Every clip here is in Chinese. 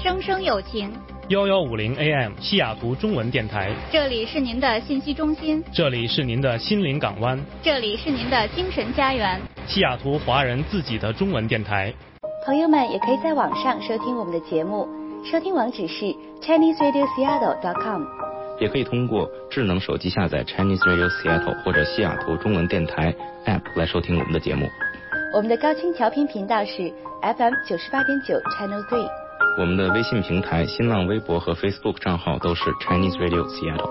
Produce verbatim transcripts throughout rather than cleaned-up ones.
声声有情。 幺幺五零 A M 西雅图中文电台， 这里是您的信息中心， 这里是您的心灵港湾， 这里是您的精神家园， 西雅图华人自己的中文电台。 朋友们也可以在网上收听我们的节目，收听网址是 Chinese Radio Seattle dot com， 也可以通过智能手机下载 Chinese Radio Seattle 或者西雅图中文电台 App 来收听我们的节目。 我们的高清调频频道是 F M 九十八点九 Channel Three。 我们的微信平台、新浪微博和 Facebook 账号都是 Chinese Radio Seattle。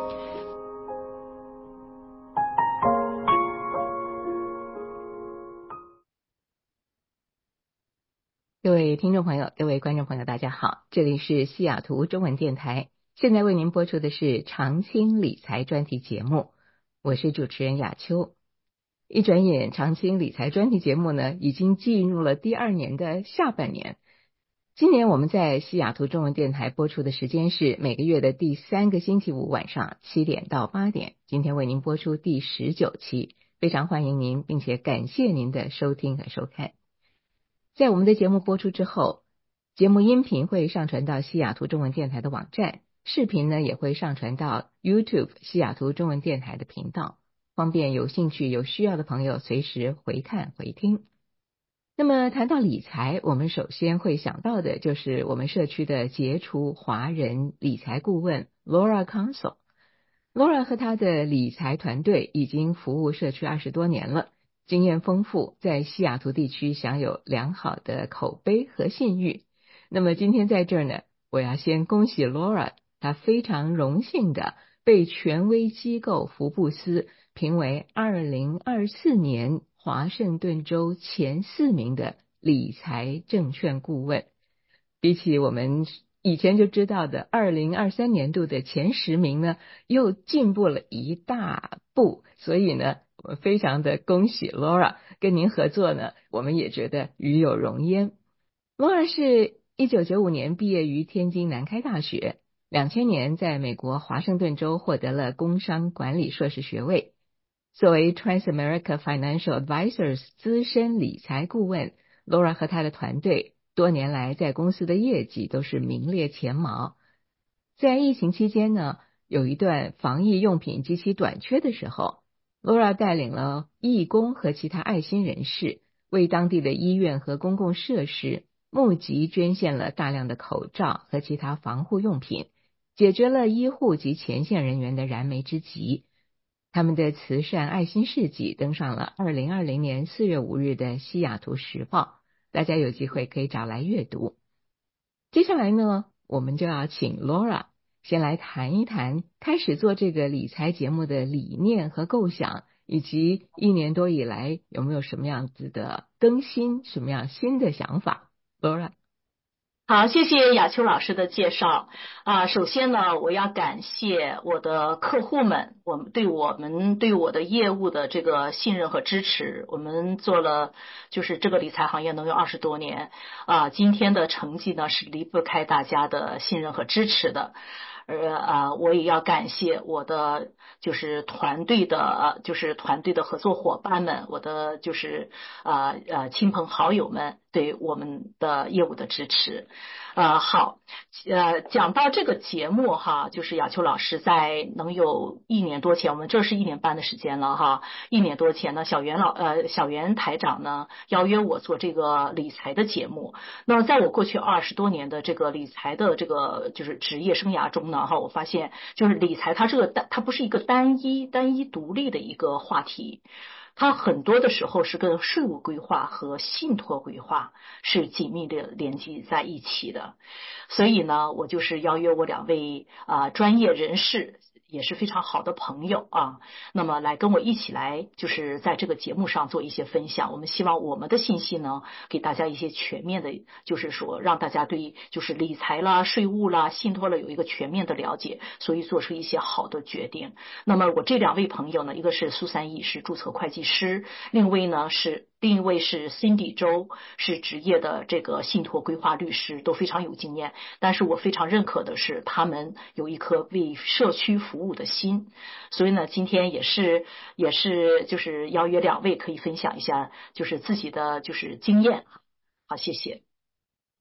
各位听众朋友，各位观众朋友，大家好，这里是西雅图中文电台，现在为您播出的是常青理财专题节目，我是主持人雅秋。一转眼，常青理财专题节目呢，已经进入了第二年的下半年。今年我们在西雅图中文电台播出的时间是每个月的第三个星期五晚上七点到八点，今天为您播出第十九期，非常欢迎您，并且感谢您的收听和收看。在我们的节目播出之后，节目音频会上传到西雅图中文电台的网站，视频呢也会上传到 YouTube 西雅图中文电台的频道，方便有兴趣有需要的朋友随时回看回听。那么谈到理财，我们首先会想到的就是我们社区的杰出华人理财顾问 Laura Council。Laura 和她的理财团队已经服务社区二十多年了，经验丰富，在西雅图地区享有良好的口碑和信誉。那么今天在这儿呢，我要先恭喜 Laura， 她非常荣幸的被权威机构福布斯评为二零二四年华盛顿州前四名的理财证券顾问。比起我们以前就知道的二零二三年度的前十名呢，又进步了一大步，所以呢我们非常的恭喜 Laura， 跟您合作呢我们也觉得与有荣焉。 Laura 是一九九五年毕业于天津南开大学，两千年在美国华盛顿州获得了工商管理硕士学位。作为 Transamerica Financial Advisors 资深理财顾问， Laura 和她的团队多年来在公司的业绩都是名列前茅。在疫情期间呢，有一段防疫用品极其短缺的时候， Laura 带领了义工和其他爱心人士，为当地的医院和公共设施募集捐献了大量的口罩和其他防护用品，解决了医护及前线人员的燃眉之急。他们的慈善爱心事迹登上了二零二零年四月五日的西雅图时报，大家有机会可以找来阅读。接下来呢，我们就要请 Laura 先来谈一谈开始做这个理财节目的理念和构想，以及一年多以来有没有什么样子的更新，什么样新的想法。 Laura。 好，谢谢雅秋老师的介绍啊。首先呢，我要感谢我的客户们，我们对我们对我的业务的这个信任和支持。我们做了就是这个理财行业能有二十多年啊，今天的成绩呢是离不开大家的信任和支持的。呃啊，我也要感谢我的就是团队的，就是团队的合作伙伴们，我的就是啊呃亲朋好友们对我们的业务的支持。呃，好，呃，讲到这个节目哈，就是雅秋老师在能有一年多前，我们这是一年半的时间了哈，一年多前呢，小袁老呃小袁台长呢邀约我做这个理财的节目。那么在我过去二十多年的这个理财的这个就是职业生涯中呢，哈，我发现就是理财它这个单它不是一个单一单一独立的一个话题。它很多的时候是跟税务规划和信托规划是紧密的连接在一起的，所以呢，我就是邀约我两位啊、呃、专业人士，也是非常好的朋友啊，那么来跟我一起来，就是在这个节目上做一些分享。我们希望我们的信息呢，给大家一些全面的，就是说让大家对就是理财啦、税务啦、信托了有一个全面的了解，所以做出一些好的决定。那么我这两位朋友呢，一个是苏三义，是注册会计师，另一位呢是另一位是 Cindy 周，是职业的这个信托规划律师，都非常有经验。但是我非常认可的是，他们有一颗为社区服务的心。所以呢，今天也是也是就是邀约两位可以分享一下，就是自己的就是经验。好，谢谢。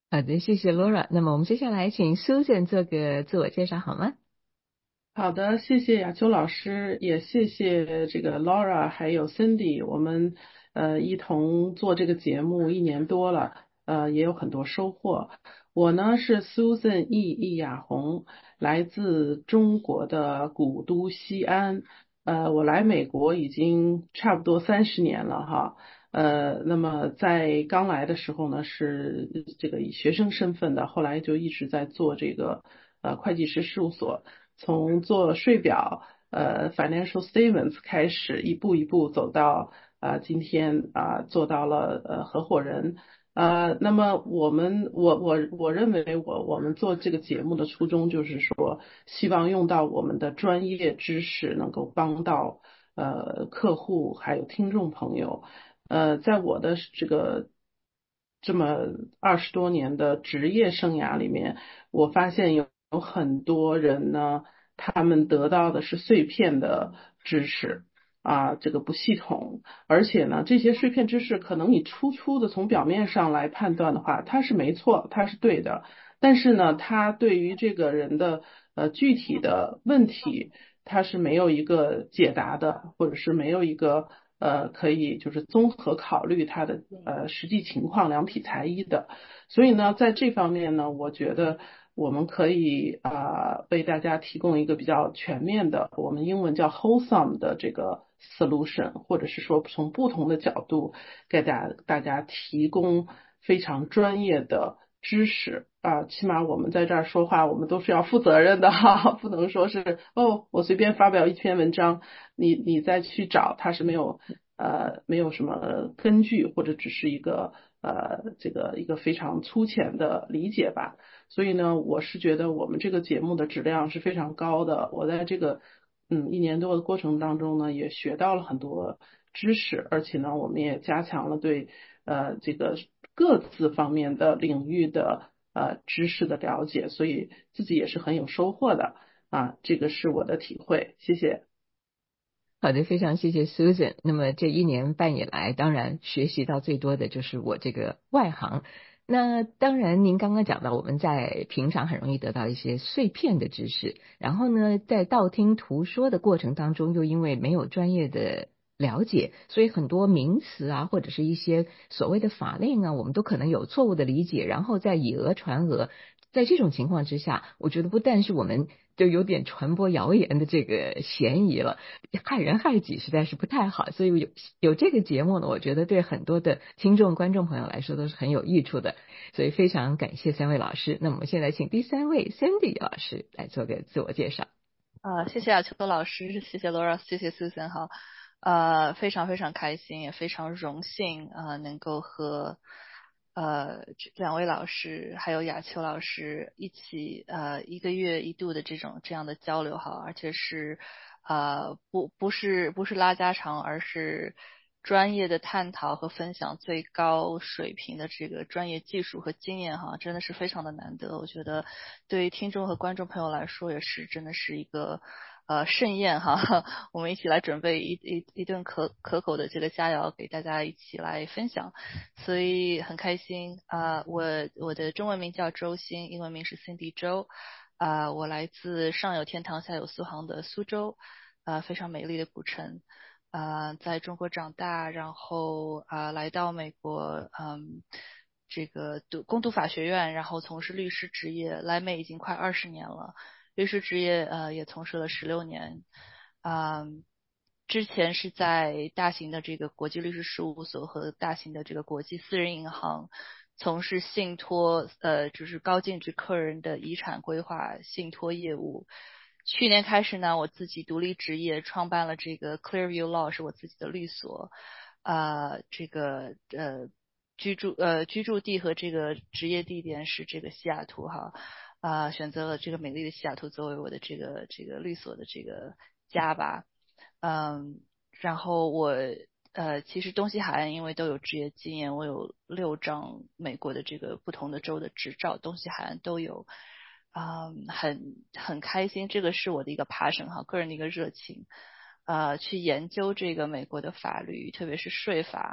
好的，谢谢 Laura。那么我们接下来请 Susan 做个自我介绍好吗？ 好的，谢谢雅秋老师，也谢谢这个 Laura 还有 Cindy，我们呃一同做这个节目一年多了，呃也有很多收获。我呢是 Susan 易易雅红，来自中国的古都西安，呃我来美国已经差不多三十年了哈。呃，那么在刚来的时候呢，是这个以学生身份的，后来就一直在做这个呃会计师事务所。从做税表呃 financial statements 开始，一步一步走到啊、呃、今天啊、呃、做到了呃合伙人。呃，那么我们我我我认为我我们做这个节目的初衷就是说，希望用到我们的专业知识，能够帮到呃客户还有听众朋友。呃，在我的这个这么二十多年的职业生涯里面，我发现有有很多人呢，他们得到的是碎片的知识啊，这个不系统，而且呢，这些碎片知识可能你初初的从表面上来判断的话，它是没错，它是对的，但是呢，它对于这个人的呃具体的问题，它是没有一个解答的，或者是没有一个呃可以就是综合考虑它的呃实际情况量体裁衣的。所以呢，在这方面呢，我觉得我们可以啊、呃为大家提供一个比较全面的，我们英文叫 wholesome 的这个 solution，或者是说从不同的角度给大大家提供非常专业的知识啊，起码我们在这儿说话，我们都是要负责任的哈，不能说是哦，我随便发表一篇文章，你你再去找，它是没有呃没有什么根据，或者只是一个呃这个一个非常粗浅的理解吧。所以呢，我是觉得我们这个节目的质量是非常高的。我在这个嗯一年多的过程当中呢，也学到了很多知识，而且呢，我们也加强了对呃这个各自方面的领域的呃知识的了解，所以自己也是很有收获的啊。这个是我的体会，谢谢。 好的，非常谢谢 Susan。那么这一年半以来，当然学习到最多的就是我这个外行。那当然，您刚刚讲到，我们在平常很容易得到一些碎片的知识，然后呢，在道听途说的过程当中，又因为没有专业的了解，所以很多名词啊，或者是一些所谓的法令啊，我们都可能有错误的理解，然后再以讹传讹。在这种情况之下，我觉得不但是我们就有点传播谣言的这个嫌疑了，害人害己实在是不太好。所以有有这个节目呢，我觉得对很多的听众观众朋友来说都是很有益处的。所以非常感谢三位老师。那么我们现在请第三位 Cindy 老师来做个自我介绍。 啊，谢谢亚秋老师，谢谢 Laura，谢谢 Susan 哈，呃，非常非常开心，也非常荣幸啊、呃，能够和呃两位老师还有亚秋老师一起呃一个月一度的这种这样的交流哈，而且是呃不不是不是拉家常，而是专业的探讨和分享最高水平的这个专业技术和经验哈，真的是非常的难得。我觉得对于听众和观众朋友来说，也是真的是一个呃盛宴哈。我们一起来准备一一一顿可可口的这个佳肴，给大家一起来分享，所以很开心啊、呃。我我的中文名叫周欣，英文名是 Cindy 周啊、呃，我来自上有天堂下有苏杭的苏州啊、呃，非常美丽的古城。呃，在中国长大，然后啊、呃、来到美国，嗯，这个读攻读法学院，然后从事律师职业，来美已经快二十年了，律师职业呃也从事了十六年，嗯，之前是在大型的这个国际律师事务所和大型的这个国际私人银行。从事信托，呃，就是高净值客人的遗产规划信托业务。去年开始呢，我自己独立执业，创办了这个 Clearview Law， 是我自己的律所。呃，这个呃居住呃居住地和这个职业地点是这个西雅图哈，啊、呃，选择了这个美丽的西雅图作为我的这个这个律所的这个家吧。嗯，然后我呃，其实东西海岸因为都有职业经验，我有六张美国的这个不同的州的执照，东西海岸都有。嗯，很很开心，这个是我的一个 passion 哈，个人的一个热情，呃，去研究这个美国的法律，特别是税法，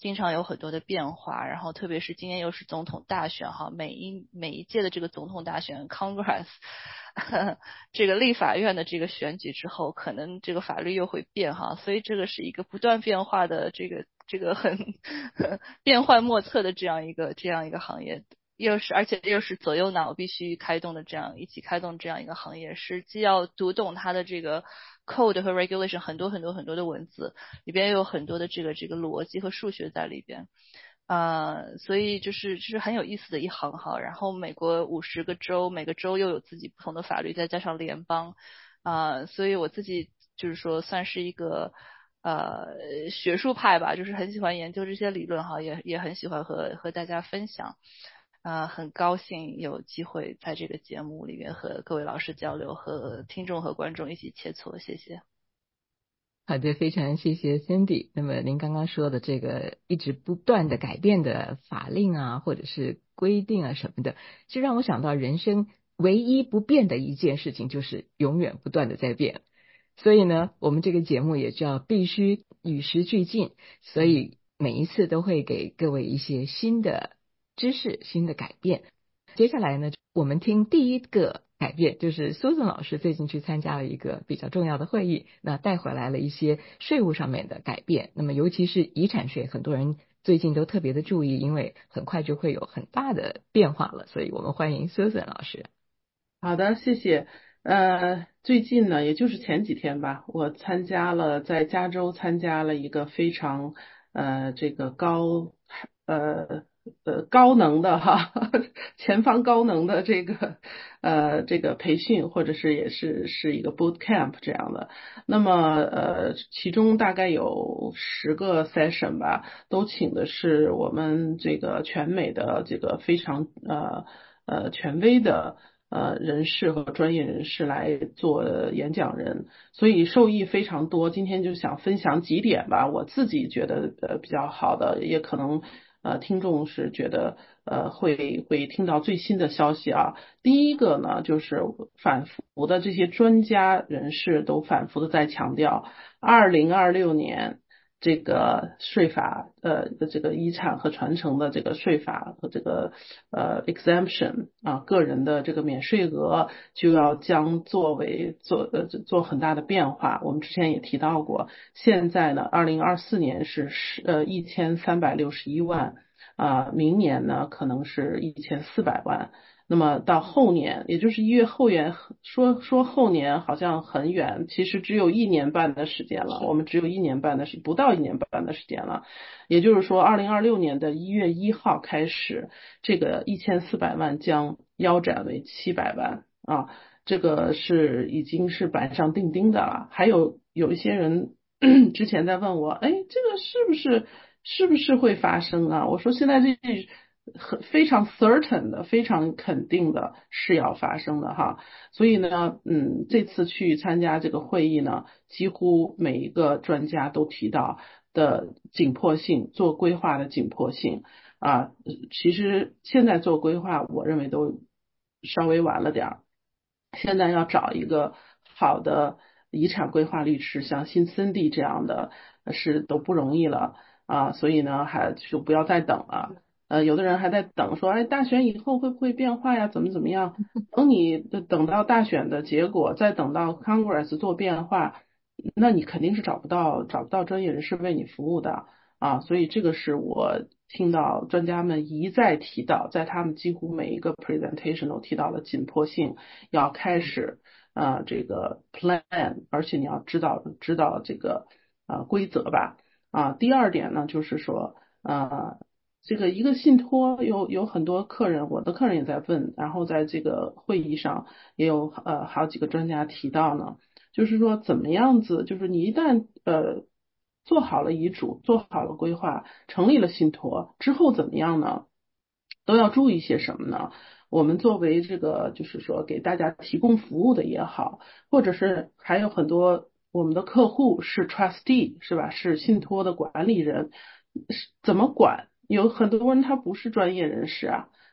经常有很多的变化，然后特别是今年又是总统大选哈，每一每一届的这个总统大选 Congress 这个立法院的这个选举之后，可能这个法律又会变哈，所以这个是一个不断变化的这个这个很变幻莫测的这样一个这样一个行业。又是而且又是左右脑必须开动的这样一起开动这样一个行业，是既要读懂它的这个 code 和 regulation 很多很多很多的文字，里边又有很多的这个这个逻辑和数学在里边，呃，所以就是就是很有意思的一行哈。然后美国五十个州，每个州又有自己不同的法律，再加上联邦，啊、呃，所以我自己就是说算是一个。呃，学术派吧，就是很喜欢研究这些理论哈，也也很喜欢和和大家分享。啊、呃，很高兴有机会在这个节目里面和各位老师交流，和听众和观众一起切磋，谢谢。 好的，非常谢谢 Cindy。那么您刚刚说的这个一直不断的改变的法令啊，或者是规定啊什么的，就让我想到人生唯一不变的一件事情就是永远不断的在变。所以呢，我们这个节目也就要必须与时俱进，所以每一次都会给各位一些新的知识、新的改变。接下来呢，我们听第一个改变，就是 Susan 老师最近去参加了一个比较重要的会议，那带回来了一些税务上面的改变。那么尤其是遗产税，很多人最近都特别的注意，因为很快就会有很大的变化了。所以我们欢迎 Susan 老师。 好的，谢谢。呃，最近呢，也就是前几天吧，我参加了在加州参加了一个非常呃这个高呃呃高能的哈前方高能的这个呃这个培训，或者是也是是一个 boot camp 这样的。那么呃其中大概有十个 session 吧，都请的是我们这个全美的这个非常呃呃权威的。呃，人士和专业人士来做演讲人，所以受益非常多。今天就想分享几点吧，我自己觉得呃比较好的，也可能呃听众是觉得呃会会听到最新的消息啊。第一个呢，就是反复的这些专家人士都反复的在强调，二零二六年。这个税法，呃，这个遗产和传承的这个税法和这个呃 exemption 啊，个人的这个免税额就要将作为做呃做很大的变化。我们之前也提到过，现在呢，二零二四年是十呃一千三百六十一万啊，明年呢可能是一千四百万。那么到后年，也就是一月后年，说说后年好像很远，其实只有一年半的时间了。我们只有一年半的时，不到一年半的时间了。也就是说，二零二六年的一月一号开始，这个一千四百万将腰斩为七百万啊，这个是已经是板上钉钉的了。还有有一些人之前在问我，哎，这个是不是是不是会发生啊？我说现在这。很非常 certain 的，非常肯定的是要发生的哈，所以呢，嗯，这次去参加这个会议呢，几乎每一个专家都提到的紧迫性，做规划的紧迫性啊，其实现在做规划，我认为都稍微晚了点儿，现在要找一个好的遗产规划律师，像辛森蒂这样的是都不容易了啊，所以呢，还就不要再等了。呃，有的人还在等说，哎，大选以后会不会变化呀？怎么怎么样？等你等到大选的结果，再等到 Congress 做变化，那你肯定是找不到找不到专业人士为你服务的啊。所以这个是我听到专家们一再提到，在他们几乎每一个 presentation 都提到了紧迫性，要开始啊、呃、这个 plan， 而且你要知道知道这个啊、呃、规则吧啊。第二点呢，就是说啊。这个一个信托有有很多客人，我的客人也在问，然后在这个会议上也有呃好几个专家提到呢，就是说怎么样子，就是你一旦呃做好了遗嘱，做好了规划，成立了信托之后怎么样呢？都要注意些什么呢？我们作为这个就是说给大家提供服务的也好，或者是还有很多我们的客户是 trustee 是吧？是信托的管理人，怎么管？有很多人他不是专业人士啊，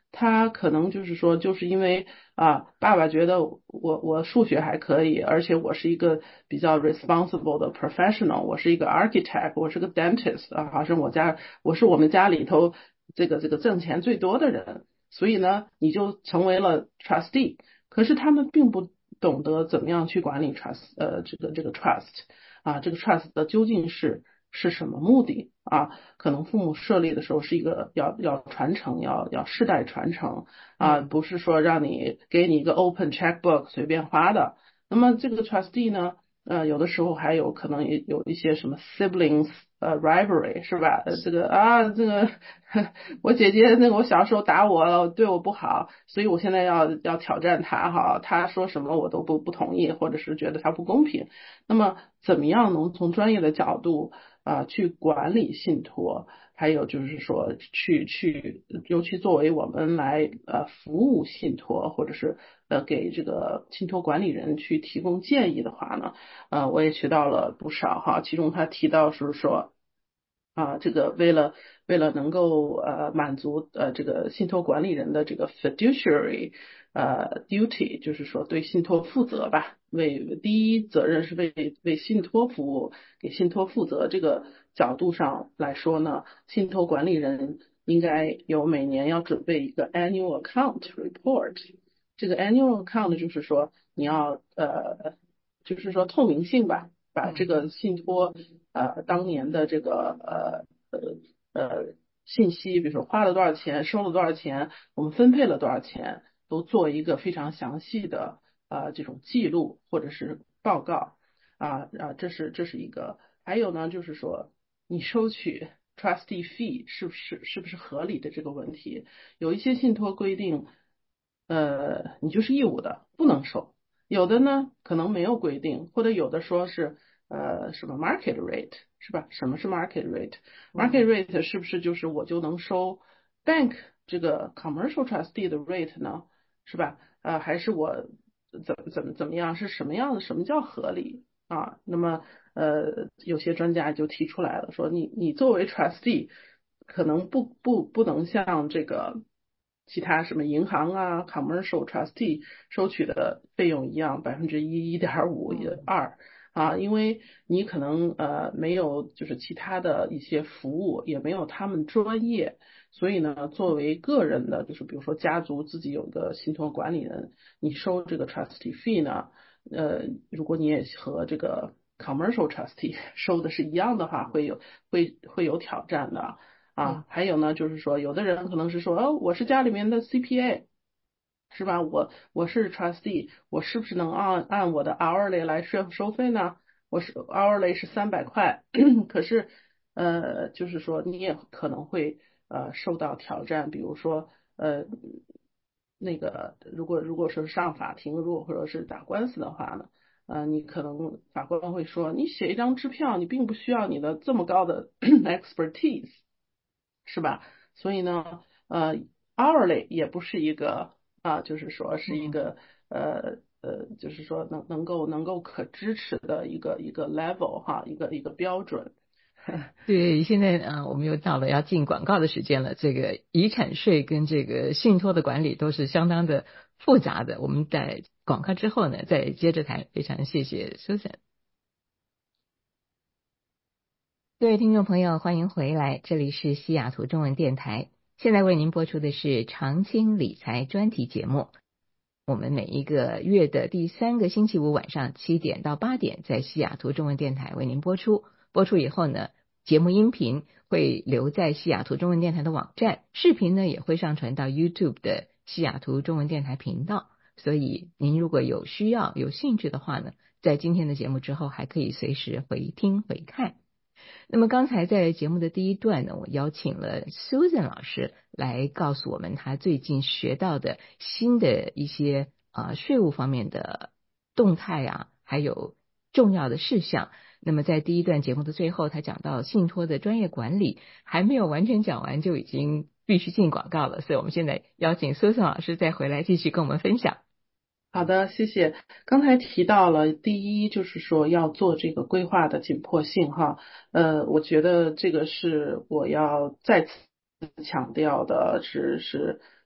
他可能就是说，就是因为啊，爸爸觉得我我数学还可以，而且我是一个比较 responsible 的 professional， 我是一个 architect， 我是个 dentist 啊，好像我家我是我们家里头这个这个挣钱最多的人，所以呢，你就成为了 trustee。可是他们并不懂得怎么样去管理 trust， 呃，这个这个 trust 啊，这个 trust 的究竟是是什么目的啊？可能父母设立的时候是一个要要传承，要要世代传承啊，不是说让你给你一个 open checkbook 随便花的。那么这个 trustee 呢，呃，有的时候还有可能也有一些什么 siblings 呃 rivalry 是吧？呃这个啊，这个我姐姐那个我小时候打我，对我不好，所以我现在要要挑战她哈，她说什么我都不不同意，或者是觉得她不公平。那么怎么样能从专业的角度啊、呃、去管理信托？还有就是说去去，尤其作为我们来呃服务信托，或者是呃给这个信托管理人去提供建议的话呢，呃我也学到了不少哈。其中他提到是说啊，这个为了为了能够呃满足呃这个信托管理人的这个 fiduciary 呃 duty， 就是说对信托负责吧，为第一责任是为为信托服务，给信托负责这个角度上来说呢，信托管理人应该有每年要准备一个 annual account report。这个 annual account 就是说你要呃就是说透明性吧，把这个信托呃当年的这个呃呃呃信息，比如说花了多少钱，收了多少钱，我们分配了多少钱，都做一个非常详细的呃这种记录或者是报告啊啊，这是这是一个。还有呢，就是说你收取 trustee fee 是不是是不是合理的这个问题，有一些信托规定，呃，你就是义务的，不能收。有的呢可能没有规定，或者有的说是呃什么 market rate 是吧？什么是 market rate？market rate 是不是就是我就能收 bank 这个 commercial trustee 的 rate 呢？是吧？呃，还是我怎么怎么怎么样？是什么样的？什么叫合理啊？那么呃，有些专家就提出来了，说你你作为 trustee 可能不不不能像这个其他什么银行啊 commercial trustee 收取的费用一样，百分之一、一点五、二啊，因为你可能呃没有就是其他的一些服务，也没有他们专业，所以呢，作为个人的，就是比如说家族自己有个信托管理人，你收这个 trustee fee 呢，呃，如果你也和这个 commercial trustee 收的是一样的话，会有会会有挑战的。啊，还有呢，就是说，有的人可能是说，哦，我是家里面的 C P A，是吧？我我是 trustee，我是不是能按按我的 hourly 来收收费呢？我是 hourly 是三百块，可是呃，就是说你也可能会呃受到挑战，比如说呃那个如果如果说是上法庭，如果或者是打官司的话呢？呃，你可能法官会说，你写一张支票，你并不需要你的这么高的 expertise，是吧？所以呢，呃，hourly 也不是一个啊，就是说是一个呃呃，就是说能能够能够可支持的一个一个 level 哈，一个一个标准。 对，现在啊、呃，我们又到了要进广告的时间了。这个遗产税跟这个信托的管理都是相当的复杂的。我们在广告之后呢，再接着谈。非常谢谢 Susan。各位听众朋友，欢迎回来，这里是西雅图中文电台。现在为您播出的是长青理财专题节目。我们每一个月的第三个星期五晚上七点到八点，在西雅图中文电台为您播出。播出以后呢，节目音频会留在西雅图中文电台的网站，视频呢也会上传到 YouTube 的西雅图中文电台频道。所以您如果有需要、有兴趣的话呢，在今天的节目之后，还可以随时回听回看。那么刚才在节目的第一段呢，我邀请了 Susan 老师来告诉我们她最近学到的新的一些啊、呃、税务方面的动态啊，还有重要的事项。那么在第一段节目的最后，他讲到信托的专业管理，还没有完全讲完就已经必须进广告了，所以我们现在邀请 Susan 老师再回来继续跟我们分享。 好的，谢谢。刚才提到了，第一就是说要做这个规划的紧迫性哈，呃，我觉得这个是我要再次强调的，是是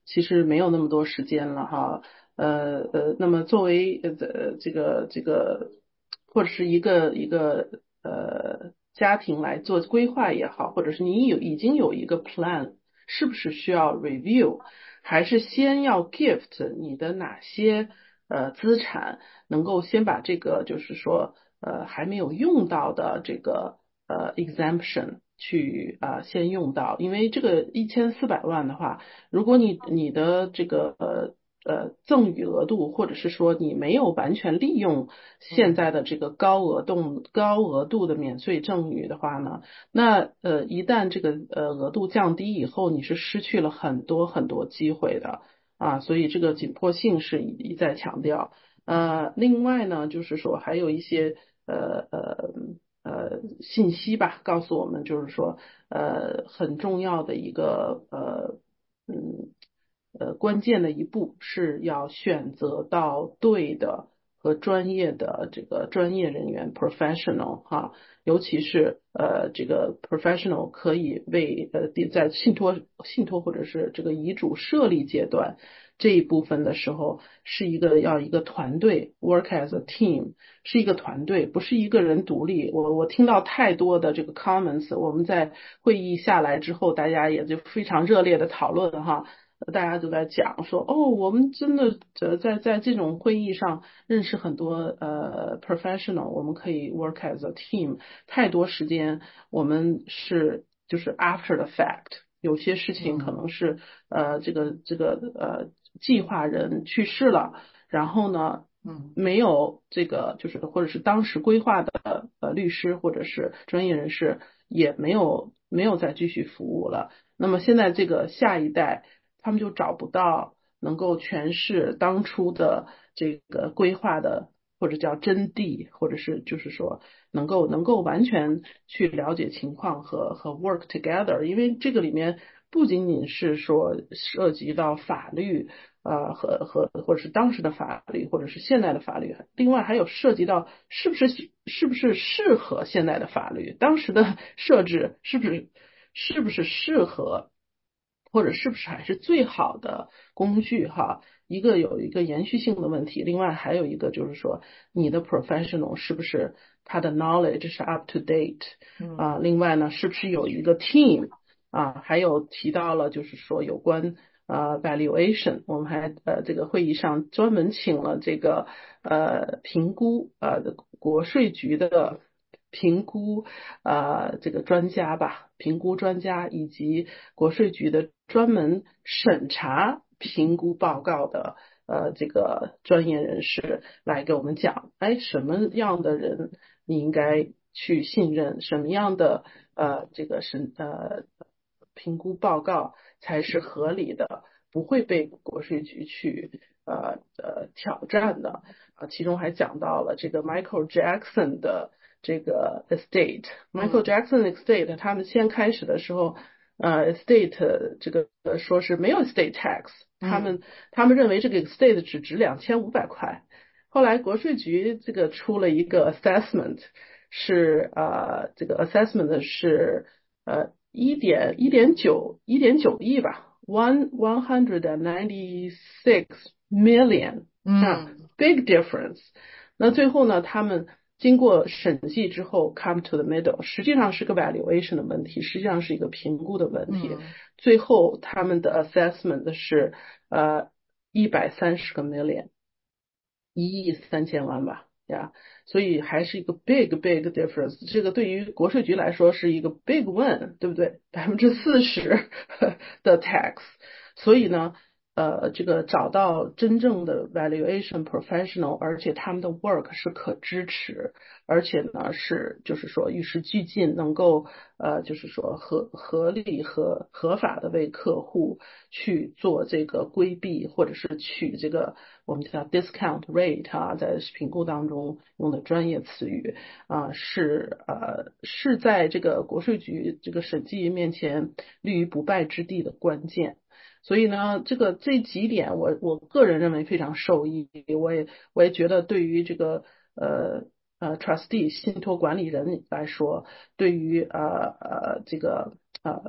其实没有那么多时间了哈。呃呃，那么作为呃这个这个或者是一个一个呃家庭来做规划也好，或者是你有已经有一个 plan，是不是需要 review，还是先要 gift 你的哪些呃资产，能够先把这个就是说呃还没有用到的这个呃 exemption 去啊、呃、先用到，因为这个一千四百万的话，如果你你的这个呃呃赠与额度，或者是说你没有完全利用现在的这个高额度高额度的免税赠与的话呢，那呃一旦这个呃额度降低以后，你是失去了很多很多机会的啊，所以这个紧迫性是一一再强调。呃，另外呢，就是说还有一些呃呃呃信息吧，告诉我们就是说呃很重要的一个呃嗯呃关键的一步是要选择到对的和专业的这个专业人员 professional 哈，尤其是呃这个 professional 可以为呃在信托信托或者是这个遗嘱设立阶段这一部分的时候，是一个要一个团队 work as a team， 是一个团队，不是一个人独立。我我听到太多的这个 comments， 我们在会议下来之后，大家也就非常热烈的讨论哈。大家都在讲说，哦，我们真的呃在在这种会议上认识很多呃 professional， 我们可以 work as a team。太多时间我们是就是 after the fact， 有些事情可能是呃这个这个呃计划人去世了，然后呢，嗯，没有这个就是或者是当时规划的呃律师或者是专业人士也没有没有再继续服务了。那么现在这个下一代，他们就找不到能够诠释当初的这个规划的，或者叫真谛，或者是就是说能够能够完全去了解情况和和 work together， 因为这个里面不仅仅是说涉及到法律。呃，和和或者是当时的法律，或者是现在的法律，另外还有涉及到是不是是不是适合现在的法律，当时的设置是不是是不是适合，或者是不是还是最好的工具哈。一个有一个延续性的问题，另外还有一个就是说你的 professional 是不是他的 knowledge 是 up to date 啊、呃，另外呢是不是有一个 team 啊，还有提到了就是说有关呃 valuation， 我们还呃这个会议上专门请了这个呃评估呃国税局的评估呃这个专家吧，评估专家以及国税局的专门审查评估报告的呃这个专业人士来给我们讲，哎，什么样的人你应该去信任，什么样的呃这个审呃评估报告才是合理的，不会被国税局去呃呃挑战的啊。其中还讲到了这个 Michael Jackson 的这个 estate，Michael Jackson estate， 他们先开始的时候。呃 estate 这个说是没有 estate tax， 他们、嗯、他们认为这个 estate 只值两千五百块。后来国税局这个出了一个 assessment， 是呃这个 assessment 是呃一点一点九一点九亿吧 ，one one hundred and ninety six million， 嗯 ，big difference。那最后呢，他们经过审计之后 come to the middle， 实际上是个 valuation 的问题，实际上是一个评估的问题。嗯、最后他们的 assessment 是呃一百三十个 million， 一亿三千万吧，呀，所以还是一个 big big difference。这个对于国税局来说是一个 big win， 对不对？百分之四十的 tax， 所以呢。呃，这个找到真正的 valuation professional， 而且他们的 work 是可支持，而且呢是就是说与时俱进，能够呃就是说合合理和合法的为客户去做这个规避或者是取这个我们叫 discount rate 啊，在评估当中用的专业词语啊、呃，是呃是在这个国税局这个审计面前立于不败之地的关键。所以呢，这个这几点我我个人认为非常受益，我也我也觉得对于这个呃呃 trustee 信托管理人来说，对于呃呃这个呃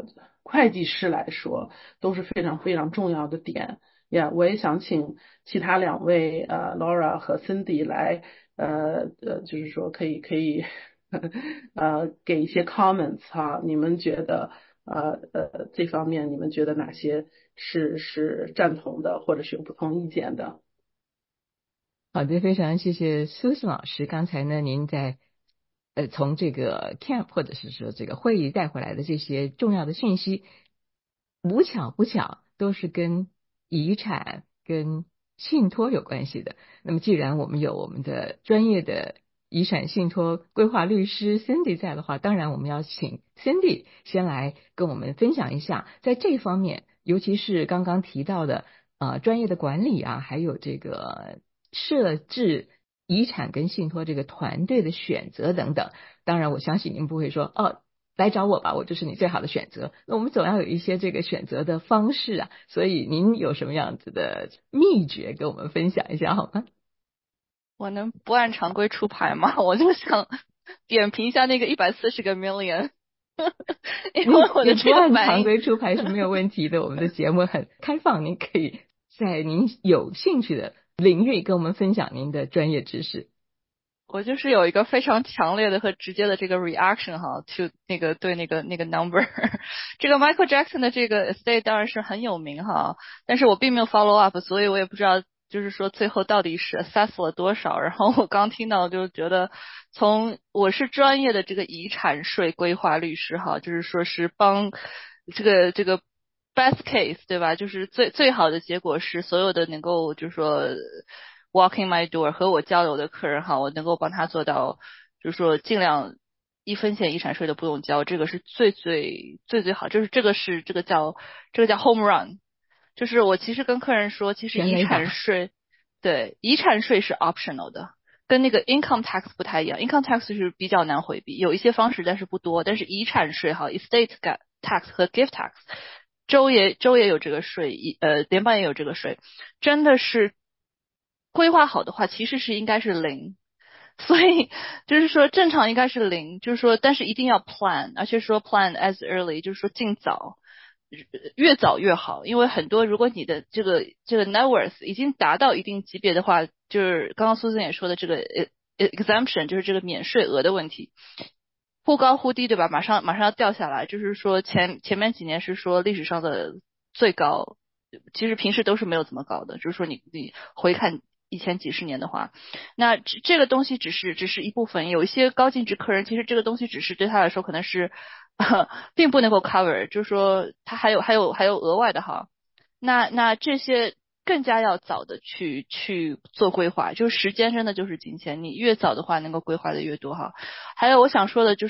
会计师来说都是非常非常重要的点。呀、yeah, 我也想请其他两位呃 Laura 和 Cindy 来呃呃，就是说可以可以呃给一些 comments 哈，你们觉得呃呃这方面你们觉得哪些是是赞同的，或者是有不同意见的？ 好的，非常谢谢苏珊老师。刚才呢，您在呃从这个 camp 或者是说这个会议带回来的这些重要的讯息，无巧不巧都是跟遗产、跟信托有关系的。那么，既然我们有我们的专业的遗产信托规划律师 Cindy 在的话，当然我们要请 Cindy 先来跟我们分享一下，在这方面，尤其是刚刚提到的呃专业的管理啊，还有这个设置遗产跟信托这个团队的选择等等。当然我相信您不会说哦来找我吧，我就是你最好的选择。那我们总要有一些这个选择的方式啊，所以您有什么样子的秘诀跟我们分享一下好吗？ 我能不按常规出牌吗？我就想点评一下那个一百四十个 million 因为我的这个你不按反应常规出牌是没有问题的，我们的节目很开放，您可以在您有兴趣的领域跟我们分享您的专业知识。 我就是有一个非常强烈的和直接的这个 reaction 哈 to 那个对那个那个 number 这个 Michael Jackson 的这个 estate 当然是很有名哈，但是我并没有 follow up， 所以我也不知道就是说最后到底是 assess 了多少。然后我刚听到就觉得，从我是专业的这个遗产税规划律师哈，就是说是帮这个这个 best case 对吧，就是最最好的结果是所有的能够就是说walking my door 和我交流的客人哈，我能够帮他做到，就是说尽量一分钱遗产税都不用交，这个是最最最最好，就是这个是这个叫这个叫 home run， 就是我其实跟客人说，其实遗产税对遗产税是 optional 的，跟那个 income tax 不太一样 ，income tax 是比较难回避，有一些方式但是不多，但是遗产税哈 estate tax 和 gift tax 州也州也有这个税，呃联邦也有这个税，真的是规划好的话，其实是应该是零，所以就是说正常应该是零，就是说但是一定要 plan， 而且说 plan as early， 就是说尽早，越早越好，因为很多如果你的这个这个 net worth 已经达到一定级别的话，就是刚刚苏森也说的这个 exemption， 就是这个免税额的问题。忽高忽低对吧？马上马上要掉下来，就是说前前面几年是说历史上的最高，其实平时都是没有这么高的，就是说你你回看以前几十年的话，那这这个东西只是只是一部分，有一些高净值客人其实这个东西只是对他来说可能是并不能够 cover， 就是说他还有还有还有额外的哈，那那这些更加要早的去去做规划，就是时间真的就是金钱，你越早的话能够规划的越多哈。还有我想说的就是，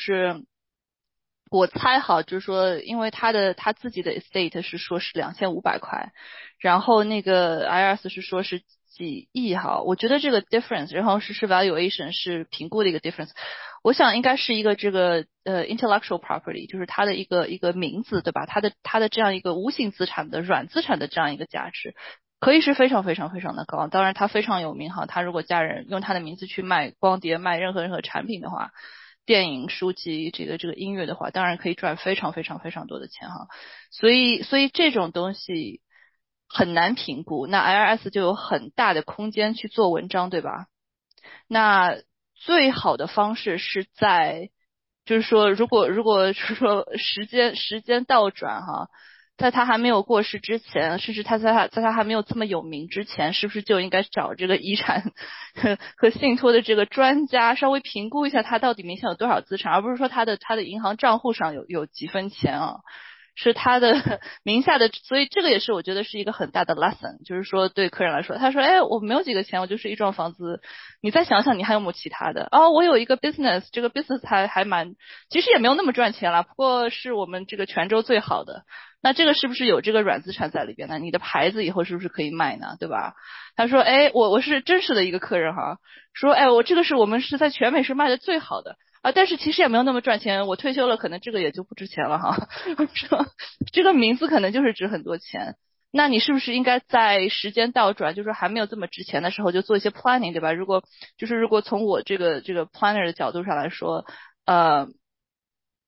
我猜好就是说，因为他的他自己的 estate 是说是两千五百块，然后那个 I R S 是说是几亿哈，我觉得这个 difference， 然后是是 valuation 是评估的一个 difference， 我想应该是一个这个呃 intellectual property， 就是它的一个一个名字对吧？它的它的这样一个无形资产的软资产的这样一个价值。可以是非常非常非常的高，当然他非常有名哈，他如果家人用他的名字去卖光碟、卖任何任何产品的话，电影、书籍、这个这个音乐的话，当然可以赚非常非常非常多的钱哈。所以所以这种东西很难评估，那 I R S 就有很大的空间去做文章，对吧？那最好的方式是在，就是说，如果如果是说时间时间倒转哈。在他还没有过世之前，甚至他在他在他还没有这么有名之前，是不是就应该找这个遗产和和信托的这个专家稍微评估一下他到底名下有多少资产，而不是说他的他的银行账户上有有几分钱啊，是他的名下的，所以这个也是我觉得是一个很大的 lesson， 就是说对客人来说，他说哎我没有几个钱，我就是一幢房子，你再想想你还有没有其他的？哦，我有一个 business， 这个 business 还还蛮，其实也没有那么赚钱啦，不过是我们这个泉州最好的。那这个是不是有这个软资产在里边呢？你的牌子以后是不是可以卖呢？对吧？他说，哎，我我是真实的一个客人哈，说，哎，我这个是我们是在全美是卖的最好的啊，但是其实也没有那么赚钱，我退休了可能这个也就不值钱了哈。说这个名字可能就是值很多钱，那你是不是应该在时间倒转，就是说还没有这么值钱的时候就做一些 planning， 对吧？如果就是如果从我这个这个 planner 的角度上来说，呃。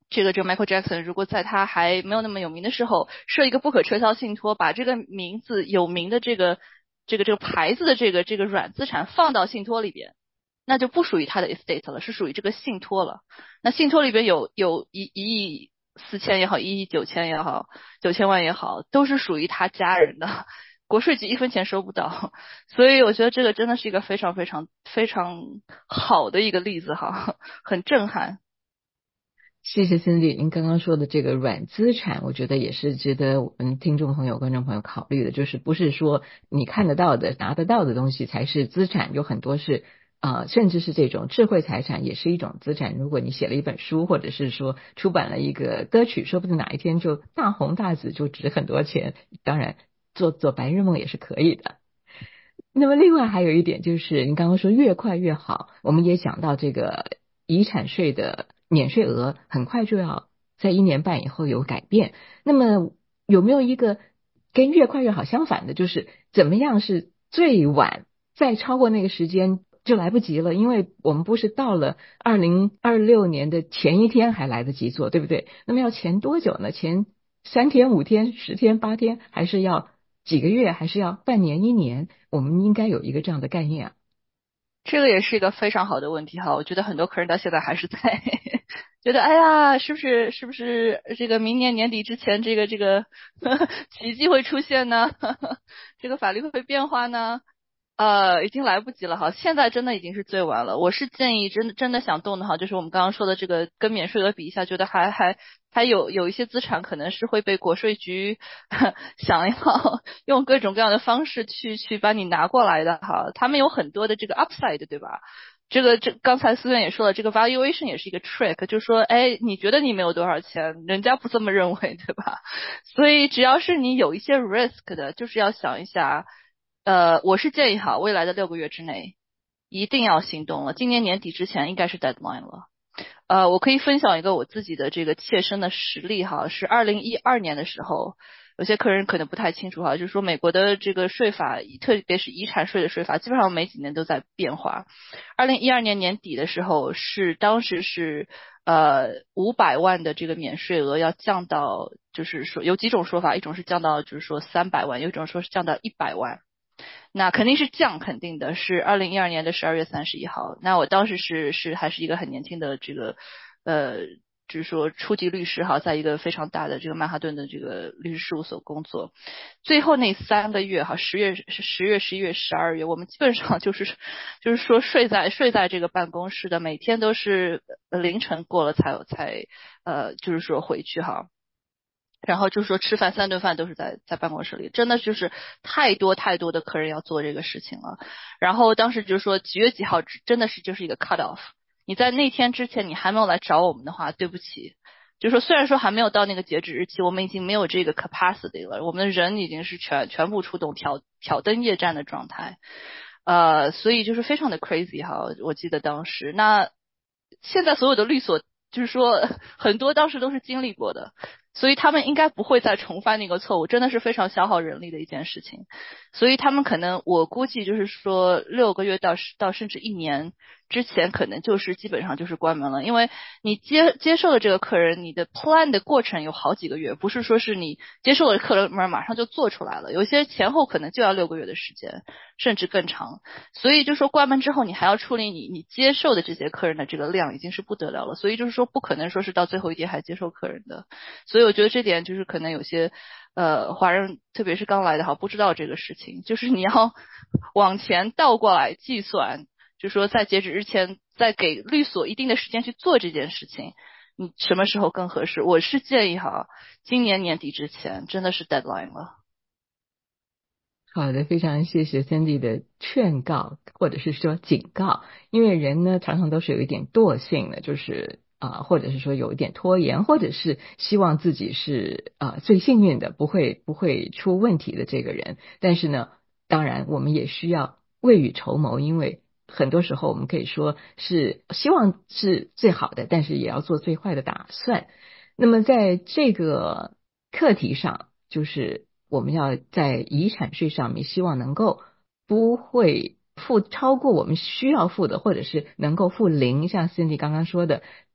这个这个 Michael Jackson 如果在他还没有那么有名的时候设一个不可撤销信托，把这个名字有名的这个这个这个牌子的这个这个软资产放到信托里边，那就不属于他的 estate 了，是属于这个信托了。那信托里边有有一一亿四千也好，一亿九千也好，九千万也好，都是属于他家人的，国税局一分钱收不到。所以我觉得这个真的是一个非常非常非常好的一个例子哈，很震撼。 谢谢 Cindy， 您刚刚说的这个软资产，我觉得也是值得我们听众朋友、观众朋友考虑的，就是不是说你看得到的、拿得到的东西才是资产，有很多是呃，甚至是这种智慧财产也是一种资产。如果你写了一本书，或者是说出版了一个歌曲，说不定哪一天就大红大紫，就值很多钱。当然，做做白日梦也是可以的。那么另外还有一点就是，您刚刚说越快越好，我们也讲到这个遗产税的免税额很快就要在一年半以后有改变。那么有没有一个跟越快越好相反的，就是怎么样是最晚再超过那个时间就来不及了？因为我们不是到了二零二六年的前一天还来得及做，对不对？那么要前多久呢？前三天、五天、十天、八天，还是要几个月，还是要半年、一年？我们应该有一个这样的概念啊。 这个也是一个非常好的问题哈，我觉得很多客人到现在还是在觉得，哎呀，是不是是不是这个明年年底之前，这个这个呵呵奇迹会出现呢？呵呵这个法律会不会变化呢？呃，已经来不及了哈，现在真的已经是最晚了。我是建议真的真的想动的哈，就是我们刚刚说的这个跟免税额比一下，觉得还还还有有一些资产可能是会被国税局想要用各种各样的方式去去把你拿过来的哈，他们有很多的这个 upside 对吧？这个这刚才思远也说了，这个 valuation 也是一个 trick， 就是说，哎，你觉得你没有多少钱，人家不这么认为，对吧？所以只要是你有一些 risk 的，就是要想一下。呃，我是建议哈，未来的六个月之内一定要行动了。今年年底之前应该是 deadline 了。呃，我可以分享一个我自己的这个切身的实例哈，是二零一二年的时候，有些客人可能不太清楚哈，就是说美国的这个税法，特别是遗产税的税法，基本上每几年都在变化。二零一二年年底的时候，是当时是呃五百万的这个免税额要降到，就是说有几种说法，一种是降到就是说三百万，有一种说是降到一百万。那肯定是降，肯定的是二零一二年的十二月三十一号。那我当时是是还是一个很年轻的这个呃，就是说初级律师哈，在一个非常大的这个曼哈顿的这个律师事务所工作。最后那三个月哈，十月十月、十一月、十二月，我们基本上就是就是说睡在睡在这个办公室的，每天都是凌晨过了才有才呃，就是说回去哈。然后就是说吃饭三顿饭都是在在办公室里，真的就是太多太多的客人要做这个事情了。然后当时就说几月几号真的是就是一个 cut off， 你在那天之前你还没有来找我们的话，对不起，就说虽然说还没有到那个截止日期，我们已经没有这个 capacity 了，我们的人已经是全全部出动挑挑灯夜战的状态，呃，所以就是非常的 crazy 哈，我记得当时那现在所有的律所就是说很多当时都是经历过的。所以他们应该不会再重犯那个错误，真的是非常消耗人力的一件事情。所以他们可能，我估计就是说六个月到到甚至一年之前，可能就是基本上就是关门了。因为你接接受了这个客人，你的 plan 的过程有好几个月，不是说是你接受了客人马上就做出来了，有些前后可能就要六个月的时间，甚至更长。所以就说关门之后，你还要处理你你接受的这些客人的这个量，已经是不得了了。所以就是说不可能说是到最后一天还接受客人的。所以我觉得这点就是可能有些呃华人，特别是刚来的哈，不知道这个事情，就是你要往前倒过来计算，就是说在截止日前，再给律所一定的时间去做这件事情，你什么时候更合适？我是建议哈，今年年底之前真的是 deadline 了。 好的，非常谢谢 Cindy 的劝告或者是说警告，因为人呢常常都是有一点惰性的，就是啊、呃，或者是说有一点拖延，或者是希望自己是啊、呃、最幸运的，不会不会出问题的这个人。但是呢，当然我们也需要未雨绸缪，因为很多时候我们可以说是希望是最好的，但是也要做最坏的打算。那么在这个课题上，就是我们要在遗产税上面希望能够不会付超过我们需要付的，或者是能够付零，像 Cindy 刚刚说的，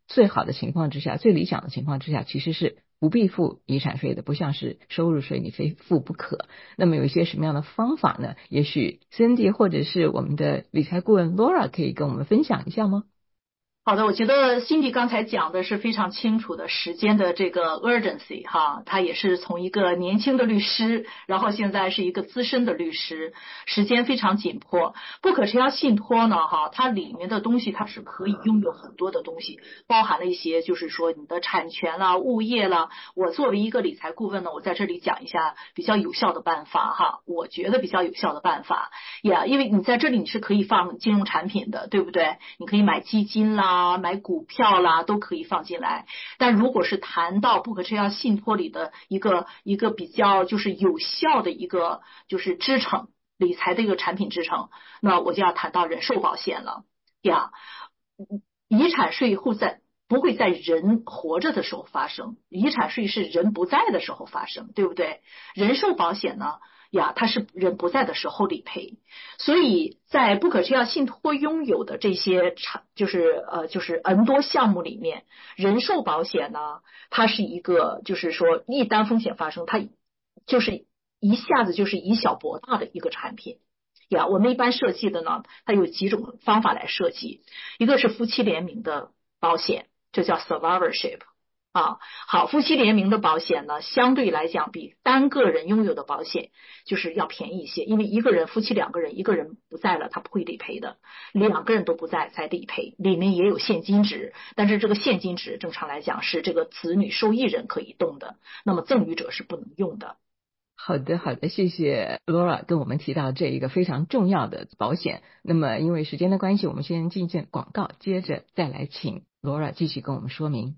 最好的情况之下，最理想的情况之下，其实是不必付遗产税的，不像是收入税你非付不可。那么有一些什么样的方法呢？也许 Cindy 或者是我们的理财顾问 Laura 可以跟我们分享一下吗？ 好的，我觉得 Cindy 刚才讲的是非常清楚的时间的这个 urgency 哈，他也是从一个年轻的律师，然后现在是一个资深的律师，时间非常紧迫。不可撤销信托呢，哈，它里面的东西它是可以拥有很多的东西，包含了一些就是说你的产权啦、物业啦。我作为一个理财顾问呢，我在这里讲一下比较有效的办法哈，我觉得比较有效的办法呀，因为你在这里你是可以放金融产品的，对不对？你可以买基金啦。买股票啦都可以放进来，但如果是谈到不可撤销信托里的一个一个比较就是有效的一个就是支撑理财的一个产品支撑，那我就要谈到人寿保险了呀。遗产税会在不会在人活着的时候发生，遗产税是人不在的时候发生，对不对？人寿保险呢呀，它是人不在的时候理赔，所以在不可撤销信托拥有的这些产，就是呃，就是 N 多项目里面，人寿保险呢，它是一个就是说一旦风险发生，它就是一下子就是以小博大的一个产品呀。我们一般设计的呢，它有几种方法来设计，一个是夫妻联名的保险，这叫 survivorship。啊，好，夫妻联名的保险呢，相对来讲比单个人拥有的保险就是要便宜一些，因为一个人夫妻两个人，一个人不在了，他不会理赔的，两个人都不在才理赔，里面也有现金值，但是这个现金值正常来讲是这个子女受益人可以动的，那么赠与者是不能用的。 好的，好的，谢谢 Laura 跟我们提到这一个非常重要的保险。那么因为时间的关系，我们先进行广告，接着再来请 Laura 继续跟我们说明。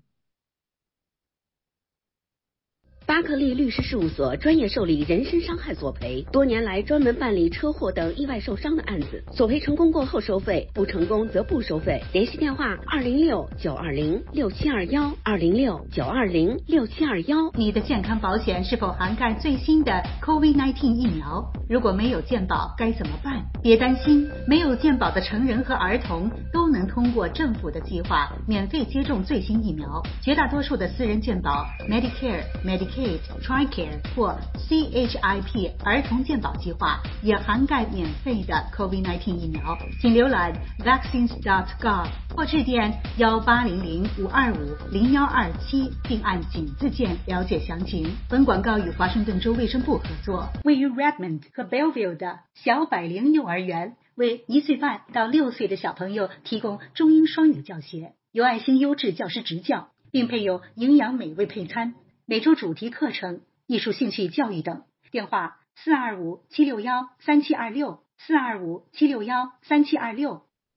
巴克利律师事务所专业受理人身伤害索赔，多年来专门办理车祸等意外受伤的案子，索赔成功过后收费，不成功则不收费。联系电话二零六九二零六七二幺二零六九二零六七二幺。 你的健康保险是否涵盖最新的 COVID 十九 疫苗？如果没有健保该怎么办？别担心，没有健保的成人和儿童都能通过政府的计划免费接种最新疫苗。绝大多数的私人健保 Medicare、Medicaid、TRICARE 或 C H I P 儿童健保计划也涵盖免费的 COVID 十九 疫苗。请浏览 vaccines dot gov 或致电幺八零零五二五零幺二七，并按井字键了解详情。本广告与华盛顿州卫生部合作。位于 Redmond 和 Bellevue 的小百灵幼儿园为一岁半到六岁的小朋友提供中英双语教学，有爱心优质教师执教，并配有营养美味配餐，每周主题课程、艺术兴趣教育等。电话四二五七六幺三七二六四二五七六幺三七二六。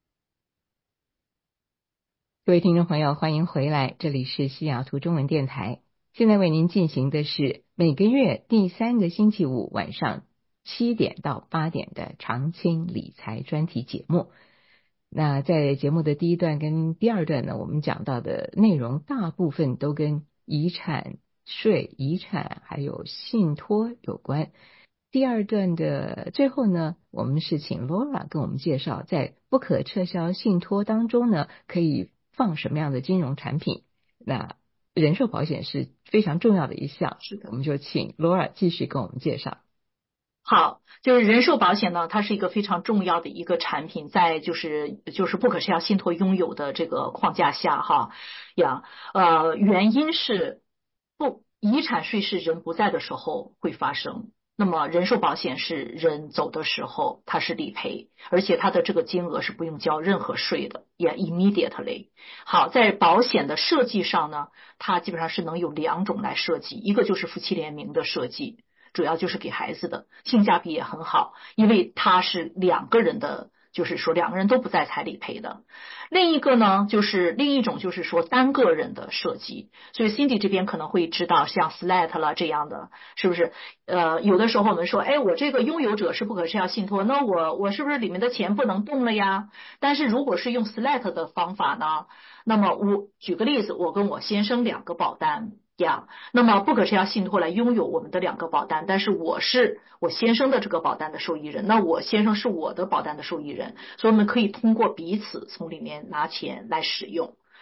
各位听众朋友，欢迎回来，这里是西雅图中文电台。现在为您进行的是每个月第三个星期五晚上七点到八点的常青理财专题节目。那在节目的第一段跟第二段呢，我们讲到的内容大部分都跟遗产税、遗产还有信托有关。第二段的最后呢，我们是请 Laura 跟我们介绍在不可撤销信托当中呢，可以放什么样的金融产品。那人寿保险是非常重要的一项， 是的， 我们就请 Laura 继续跟我们介绍。 好，就是人寿保险呢，它是一个非常重要的一个产品，在就是就是不可撤销信托拥有的这个框架下哈呀，呃，原因是不遗产税是人不在的时候会发生，那么人寿保险是人走的时候它是理赔，而且它的这个金额是不用交任何税的，也 immediately。好，在保险的设计上呢，它基本上是能有两种来设计，一个就是夫妻联名的设计。主要就是给孩子的，性价比也很好，因为它是两个人的，就是说两个人都不在才理赔的。另一个呢，就是另一种就是说单个人的设计，所以 Cindy 这边可能会知道像 S L A T 啦这样的，是不是？呃，有的时候我们说，哎，我这个拥有者是不可撤销信托，那我我是不是里面的钱不能动了呀？但是如果是用 S L A T 的方法呢，那么我举个例子，我跟我先生两个保单。呀，那么不可撤销信托来拥有我们的两个保单，但是我是我先生的这个保单的受益人，那我先生是我的保单的受益人，所以我们可以通过彼此从里面拿钱来使用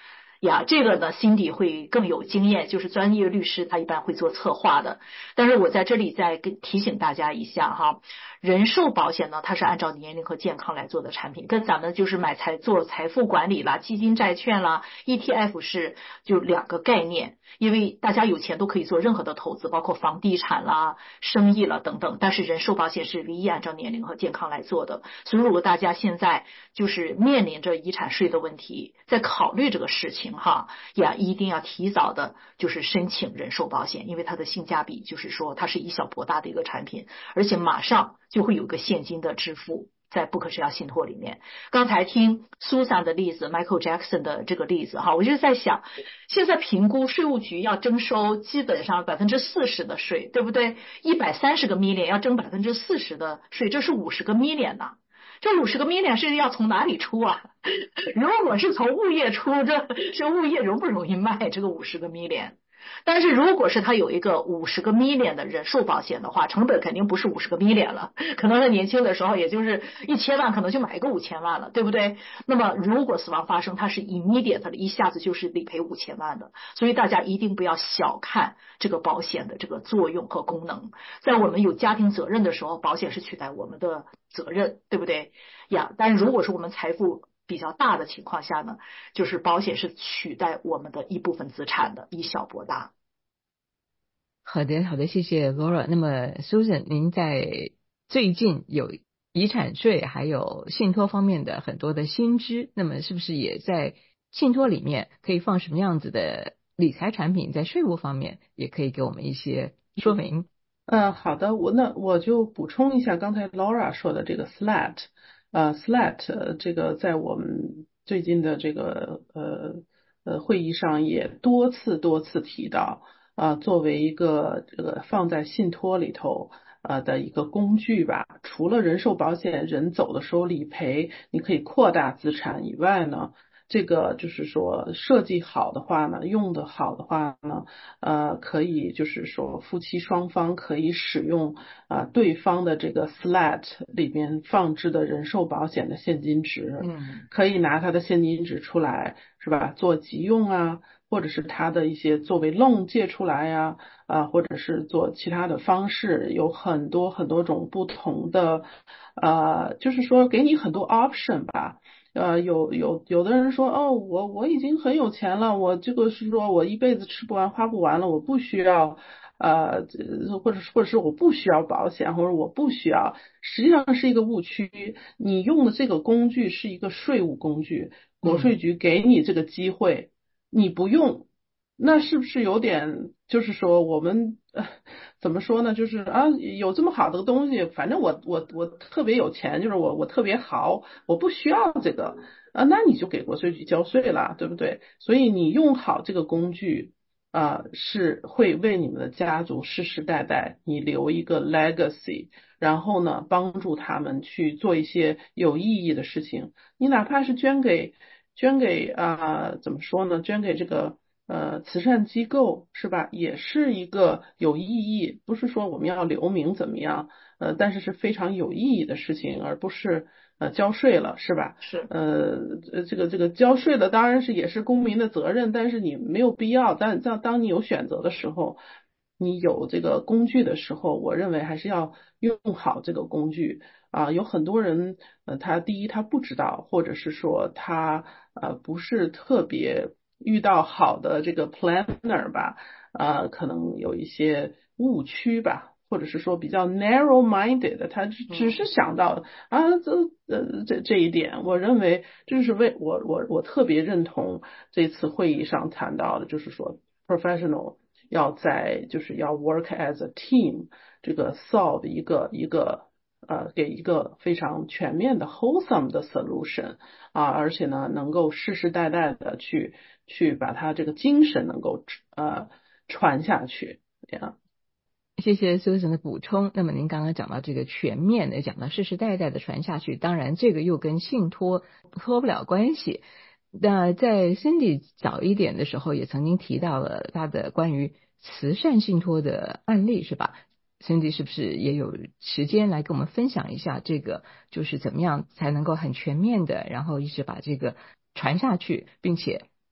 呀，这个呢 Cindy 会更有经验，就是专业律师他一般会做策划的。但是我在这里再跟提醒大家一下哈，人寿保险呢它是按照年龄和健康来做的产品，跟咱们就是买财做财富管理啦、基金债券啦、E T F 是就两个概念。因为大家有钱都可以做任何的投资，包括房地产啦、生意啦等等，但是人寿保险是唯一按照年龄和健康来做的。所以如果大家现在就是面临着遗产税的问题，在考虑这个事情哈，也一定要提早的就是申请人寿保险，因为它的性价比就是说它是以小博大的一个产品，而且马上就会有个现金的支付。在不可质押信托里面，刚才听 Susan 的例子 ，Michael Jackson 的这个例子哈，我就在想，现在评估税务局要征收基本上百分之四十的税，对不对？一百三十个 million 要征百分之四十的税，这是五十个 million 呢。这五十个 million 是要从哪里出啊？如果是从物业出，这这物业容不容易卖这个五十个 million？但是如果是他有一个五十个 million 的人寿保险的话，成本肯定不是五十个 million 了，可能他年轻的时候也就是一千万，可能就买一个五千万了，对不对？那么如果死亡发生，它是 immediate 的，一下子就是理赔五千万的，所以大家一定不要小看这个保险的这个作用和功能。在我们有家庭责任的时候，保险是取代我们的责任，对不对呀？但是如果是我们财富比较大的情况下呢，就是保险是取代我们的一部分资产的，以小博大。 好的，好的，谢谢 Laura。那么 Susan， 您在最近有遗产税还有信托方面的很多的新知，那么是不是也在信托里面可以放什么样子的理财产品，在税务方面也可以给我们一些说明？ 呃，好的，我那我就补充一下刚才 Laura 说的这个 S L A T。呃 S L A T 呃这个在我们最近的这个呃呃会议上也多次多次提到啊、呃，作为一个这个放在信托里头呃的一个工具吧。除了人寿保险人走的时候理赔，你可以扩大资产以外呢，这个就是说设计好的话呢，用的好的话呢，呃，可以就是说夫妻双方可以使用啊、呃、对方的这个 S L A T 里面放置的人寿保险的现金值， 嗯， 可以拿他的现金值出来，是吧？做急用啊，或者是他的一些作为 loan 借出来呀、啊，啊，或者是做其他的方式，有很多很多种不同的，呃，就是说给你很多 option 吧。呃，有有有的人说，哦，我我已经很有钱了，我这个是说我一辈子吃不完花不完了，我不需要，呃，或者或者是我不需要保险，或者我不需要，实际上是一个误区。你用的这个工具是一个税务工具，国税局给你这个机会，你不用，那是不是有点就是说我们、呃、怎么说呢？就是啊，有这么好的东西，反正我我我特别有钱，就是我我特别豪，我不需要这个啊，那你就给国税局交税了，对不对？所以你用好这个工具啊，是会为你们的家族世世代代你留一个 legacy， 然后呢，帮助他们去做一些有意义的事情。你哪怕是捐给捐给啊，怎么说呢？捐给这个。呃，慈善机构是吧，也是一个有意义，不是说我们要留名怎么样，呃，但是是非常有意义的事情，而不是呃交税了，是吧？ 是， 呃，这个这个交税的当然是也是公民的责任，但是你没有必要，但当当你有选择的时候，你有这个工具的时候，我认为还是要用好这个工具啊。有很多人，呃，他第一他不知道，或者是说他呃不是特别。遇到好的这个 planner 吧，呃，可能有一些误区吧，或者是说比较 narrow minded， 他只是想到啊，这呃这这一点，我认为这是为我我我特别认同这次会议上谈到的，就是说 professional 要在就是要 work as a team， 这个 solve 一个一个。呃，给一个非常全面的 wholesome 的 solution 啊，而且呢，能够世世代代的去去把它这个精神能够呃传下去，这样。 谢谢 Susan 的补充。那么您刚刚讲到这个全面的，讲到世世代代的传下去，当然这个又跟信托脱不了关系。那在 Cindy 早一点的时候，也曾经提到了他的关于慈善信托的案例，是吧？Cindy 是不是也有时间来跟我们分享一下这个，就是怎么样才能够很全面的，然后一直把这个传下去，并且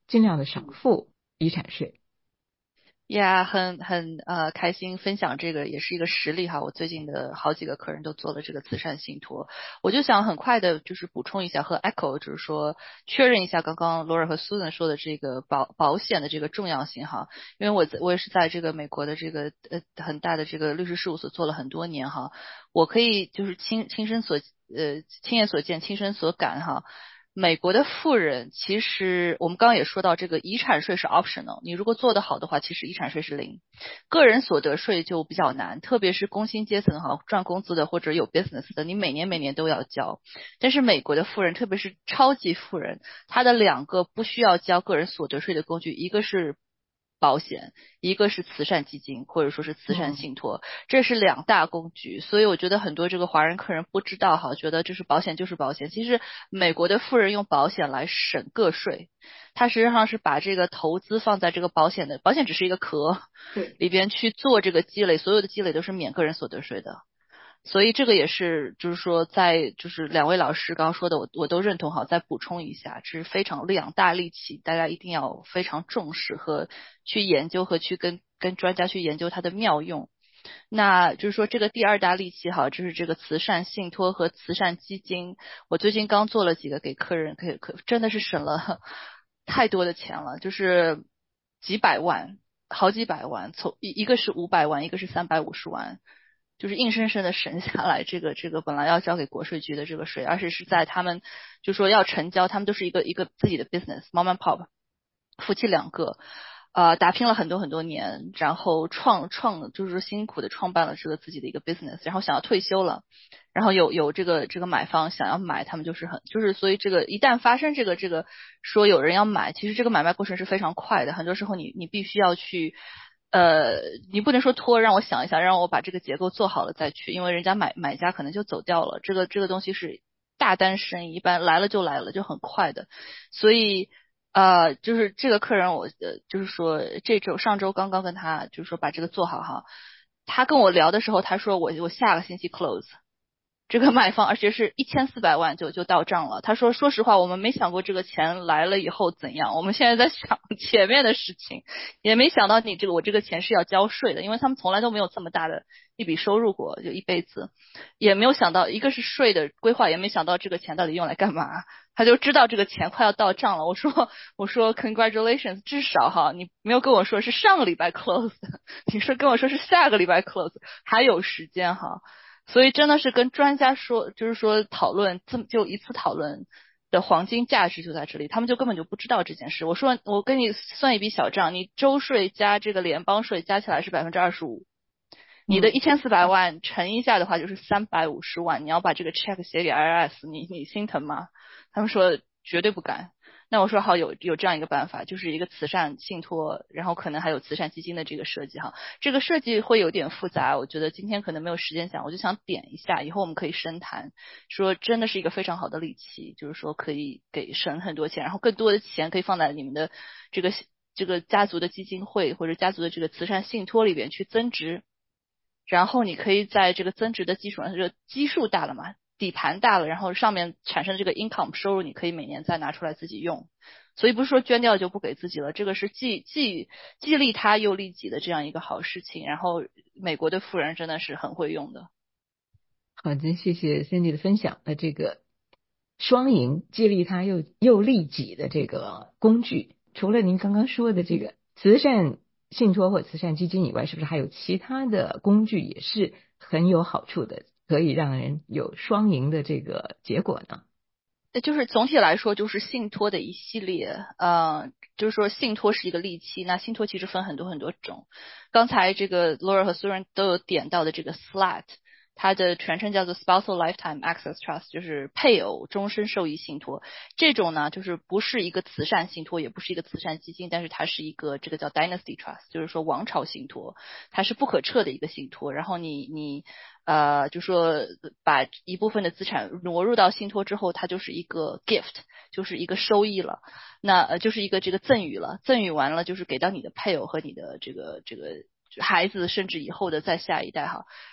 尽量的少付遗产税。 呀、yeah, 很很呃开心分享这个也是一个实例哈，我最近的好几个客人都做了这个慈善信托，我就想很快的就是补充一下和 echo 就是说确认一下刚刚 Laura 和 Susan 说的这个保保险的这个重要性哈，因为我我也是在这个美国的这个呃很大的这个律师事务所做了很多年哈，我可以就是亲亲身所呃亲眼所见亲身所感哈。美国的富人其实我们刚刚也说到这个遗产税是 optional， 你如果做得好的话其实遗产税是零，个人所得税就比较难，特别是工薪阶层哈，赚工资的或者有 business 的，你每年每年都要交。但是美国的富人特别是超级富人，他的两个不需要交个人所得税的工具，一个是保险，一个是慈善基金或者说是慈善信托、嗯、这是两大工具，所以我觉得很多这个华人客人不知道哈，觉得就是保险就是保险，其实美国的富人用保险来省个税，他实际上是把这个投资放在这个保险的，保险只是一个壳里边去做这个积累，所有的积累都是免个人所得税的。所以这个也是就是说在就是两位老师刚刚说的我我都认同好，再补充一下，这是非常两大利器，大家一定要非常重视和去研究和去跟跟专家去研究它的妙用。那就是说这个第二大利器哈，就是这个慈善信托和慈善基金，我最近刚做了几个给客人，可以可真的是省了太多的钱了，就是几百万好几百万，从一一个是五百万，一个是三百五十万，就是硬生生的省下来这个这个本来要交给国税局的这个税，而且是在他们就说要成交，他们都是一个一个自己的 business mom and pop 夫妻两个呃打拼了很多很多年，然后创创就是辛苦的创办了这个自己的一个 business， 然后想要退休了，然后有有这个这个买方想要买，他们就是很就是所以这个一旦发生这个这个说有人要买，其实这个买卖过程是非常快的，很多时候你你必须要去呃，你不能说拖，让我想一想，让我把这个结构做好了再去，因为人家买买家可能就走掉了。这个这个东西是大单生意，一般来了就来了，就很快的。所以呃，就是这个客人我，呃，就是说这周上周刚刚跟他就是说把这个做好哈，他跟我聊的时候，他说我我下个星期 close。这个卖方，而且是一千四百万就就到账了。他说，说实话，我们没想过这个钱来了以后怎样，我们现在在想前面的事情，也没想到你这个我这个钱是要交税的，因为他们从来都没有这么大的一笔收入过，就一辈子，也没有想到一个是税的规划，也没想到这个钱到底用来干嘛。他就知道这个钱快要到账了。我说，我说 congratulations， 至少哈，你没有跟我说是上个礼拜 close， 你说跟我说是下个礼拜 close， 还有时间哈。所以真的是跟专家说，就是说讨论这么就一次讨论的黄金价值就在这里，他们就根本就不知道这件事。我说我跟你算一笔小账，你州税加这个联邦税加起来是百分之二十五，你的一千四百万乘一下的话就是三百五十万，你要把这个 check 写给 I R S， 你你心疼吗？他们说绝对不敢。那我说好，有有这样一个办法，就是一个慈善信托，然后可能还有慈善基金的这个设计哈。这个设计会有点复杂，我觉得今天可能没有时间讲，我就想点一下，以后我们可以深谈，说真的是一个非常好的利器，就是说可以给省很多钱，然后更多的钱可以放在你们的这个这个家族的基金会或者家族的这个慈善信托里边去增值，然后你可以在这个增值的基础上，这个基数大了嘛。底盘大了，然后上面产生的这个 income 收入，你可以每年再拿出来自己用，所以不是说捐掉就不给自己了，这个是既既既利他又利己的这样一个好事情。然后美国的富人真的是很会用的。 好的，谢谢 Cindy 的分享。那这个双赢既利他又又利己的这个工具，除了您刚刚说的这个慈善信托或慈善基金以外，是不是还有其他的工具也是很有好处的？可以让人有双赢的这个结果呢？ 就是总体来说就是信托的一系列，呃，就是说信托是一个利器，那信托其实分很多很多种。刚才这个 Laura 和 Susan 都有点到的这个 S L A T， 它的全称叫做 Spousal Lifetime Access Trust， 就是配偶终身受益信托。这种呢，就是不是一个慈善信托，也不是一个慈善基金，但是它是一个这个叫 Dynasty Trust， 就是说王朝信托，它是不可撤的一个信托。然后你你呃，就说把一部分的资产挪入到信托之后，它就是一个 gift， 就是一个收益了。那呃，就是一个这个赠与了，赠与完了就是给到你的配偶和你的这个这个孩子，甚至以后的再下一代哈。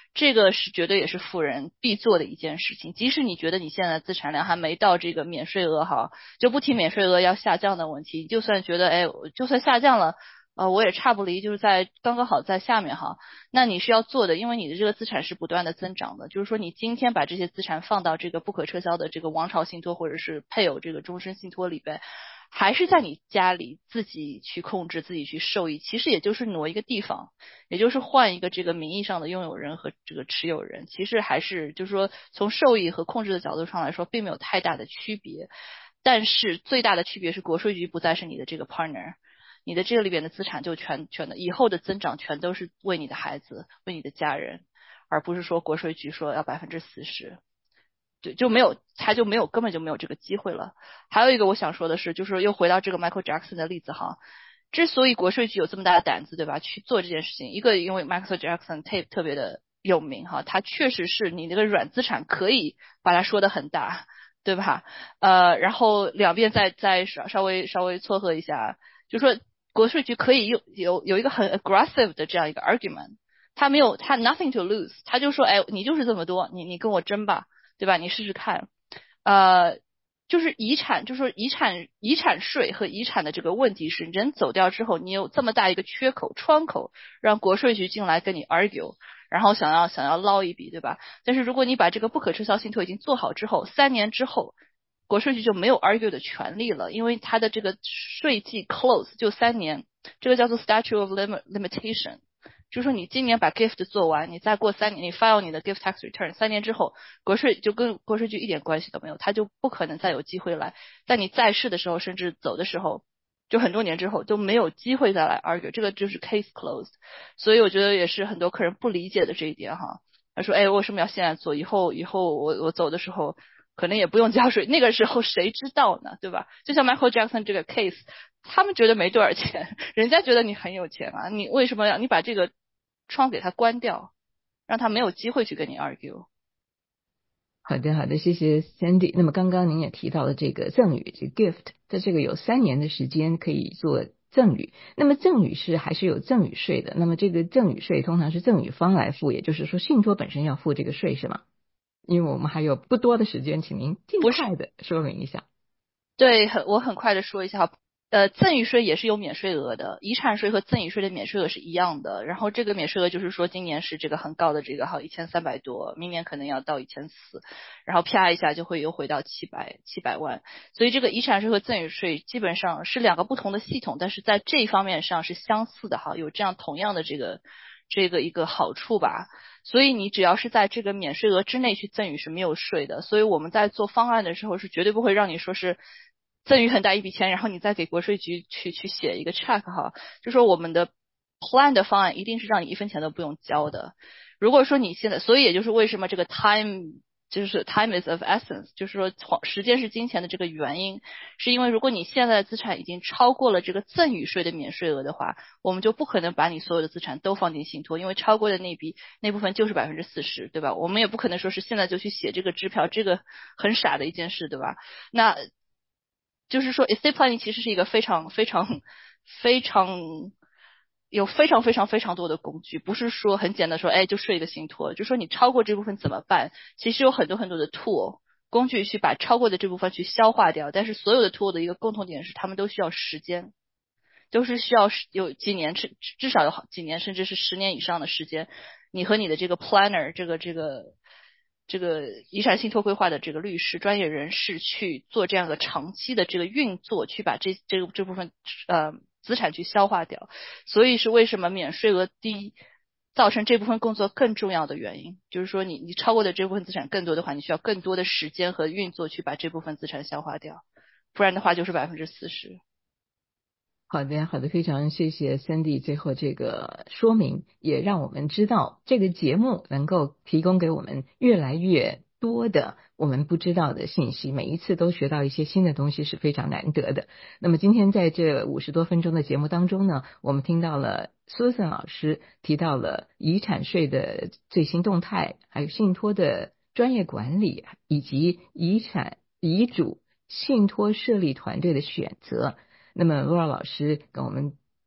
这个是绝对也是富人必做的一件事情。即使你觉得你现在的资产量还没到这个免税额哈，就不提免税额要下降的问题，就算觉得哎，就算下降了，呃，我也差不离，就是在刚刚好在下面哈。那你是要做的，因为你的这个资产是不断的增长的，就是说你今天把这些资产放到这个不可撤销的这个王朝信托或者是配偶这个终身信托里边，还是在你家里自己去控制自己去受益，其实也就是挪一个地方，也就是换一个这个名义上的拥有人和这个持有人，其实还是就是说从受益和控制的角度上来说并没有太大的区别。但是最大的区别是国税局不再是你的这个 partner， 你的这个里边的资产就全全的以后的增长全都是为你的孩子为你的家人，而不是说国税局说要百分之四十，对，就没有，他就没有，根本就没有这个机会了。还有一个我想说的是，就是又回到这个 Michael Jackson 的例子哈，之所以国税局有这么大的胆子，对吧，去做这件事情，一个因为 Michael Jackson 特特别的有名哈，他确实是你那个软资产可以把它说得很大，对吧？呃，然后两边再再稍稍微稍微撮合一下，就说国税局可以有有有一个很 aggressive 的这样一个 argument， 他没有他 nothing to lose， 他就说哎，你就是这么多，你你跟我争吧。对吧？你试试看，呃，就是遗产，就是说遗产遗产税和遗产的这个问题是，人走掉之后，你有这么大一个缺口窗口，让国税局进来跟你 argue， 然后想要想要捞一笔，对吧？但是如果你把这个不可撤销信托已经做好之后，三年之后，国税局就没有 argue 的权利了，因为它的这个税季 close 就三年，这个叫做 statute of limit limitation。就是说你今年把 gift 做完，你再过三年，你 file 你的 gift tax return， 三年之后，国税就跟国税局一点关系都没有，他就不可能再有机会来，在你在世的时候，甚至走的时候，就很多年之后都没有机会再来 argue， 这个就是 case closed。所以我觉得也是很多客人不理解的这一点哈。他说，哎，为什么要现在做？以后以后我我走的时候，可能也不用交税，那个时候谁知道呢，对吧？就像 Michael Jackson 这个 case， 他们觉得没多少钱，人家觉得你很有钱啊，你为什么要你把这个窗给他关掉，让他没有机会去跟你 argue。 好的好的，谢谢 Sandy。 那么刚刚您也提到了这个赠与，这个 gift， 在这个有三年的时间可以做赠与，那么赠与是还是有赠与税的，那么这个赠与税通常是赠与方来付，也就是说信托本身要付这个税是吗？因为我们还有不多的时间，请您尽快的说明一下。 对，我很快的说一下。呃，赠与税也是有免税额的，遗产税和赠与税的免税额是一样的。然后这个免税额就是说，今年是这个很高的这个好一千三百多，明年可能要到一千四，然后啪一下就会又回到七百七百万。所以这个遗产税和赠与税基本上是两个不同的系统，但是在这一方面上是相似的哈，有这样同样的这个这个一个好处吧。所以你只要是在这个免税额之内去赠与是没有税的。所以我们在做方案的时候是绝对不会让你说是赠与很大一笔钱，然后你再给国税局去去写一个 check 哈，就说我们的 plan 的方案一定是让你一分钱都不用交的。如果说你现在，所以也就是为什么这个 time 就是 time is of essence， 就是说时间是金钱的这个原因，是因为如果你现在的资产已经超过了这个赠与税的免税额的话，我们就不可能把你所有的资产都放进信托，因为超过的那笔那部分就是百分之四十，对吧？我们也不可能说是现在就去写这个支票，这个很傻的一件事，对吧？那就是说 estate planning 其实是一个非常非常非常有非常非常非常多的工具，不是说很简单说哎就睡一个信托，就说你超过这部分怎么办，其实有很多很多的 tool 工具去把超过的这部分去消化掉，但是所有的 tool 的一个共同点是他们都需要时间，都是需要有几年，至少有好几年甚至是十年以上的时间，你和你的这个 planner 这个这个这个遗产信托规划的这个律师专业人士去做这样的长期的这个运作，去把这这这部分呃资产去消化掉。所以是为什么免税额低造成这部分工作更重要的原因，就是说你你超过的这部分资产更多的话，你需要更多的时间和运作去把这部分资产消化掉，不然的话就是百分之四十。 好的，好的，非常谢谢 Sandy 最后这个说明，也让我们知道这个节目能够提供给我们越来越多的我们不知道的信息，每一次都学到一些新的东西是非常难得的。那么今天在这五十多分钟的节目当中呢，我们听到了 Susan 老师提到了遗产税的最新动态，还有信托的专业管理，以及遗产遗嘱信托设立团队的选择。那么 Laura 老师跟我们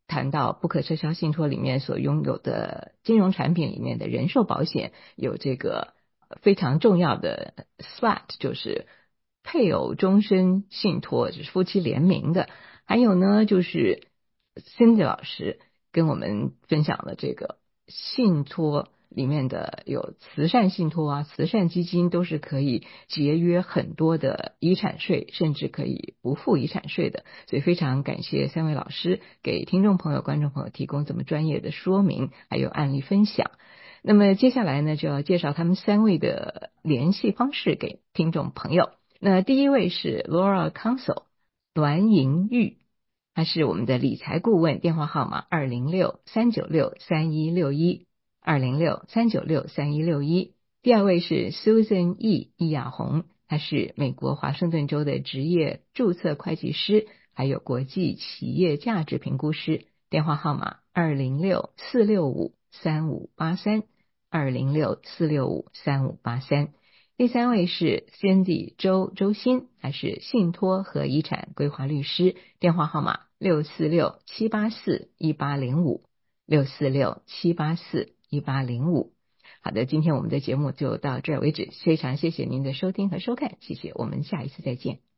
谈到不可撤销信托里面所拥有的金融产品里面的人寿保险有这个非常重要的 S W A T， 就是配偶终身信托，就是夫妻联名的。还有呢，就是 Cindy 老师跟我们分享了这个信托里面的有慈善信托啊，慈善基金都是可以节约很多的遗产税，甚至可以不付遗产税的。所以非常感谢三位老师给听众朋友观众朋友提供这么专业的说明还有案例分享。那么接下来呢，就要介绍他们三位的联系方式给听众朋友。那第一位是 Laura Council 栾银玉，他是我们的理财顾问，电话号码二零六三九六三一六一二零六三九六三一六一。第二位是 Susan E 易亚红，他是美国华盛顿州的职业注册会计师，还有国际企业价值评估师，电话号码二零六四六五三五八三二零六四六五三五八三。第三位是 Cindy 周周鑫，他是信托和遗产规划律师，电话号码六四六七八四一八零五六四六七八四一八零五。好的，今天我们的节目就到这儿为止，非常谢谢您的收听和收看，谢谢，我们下一次再见。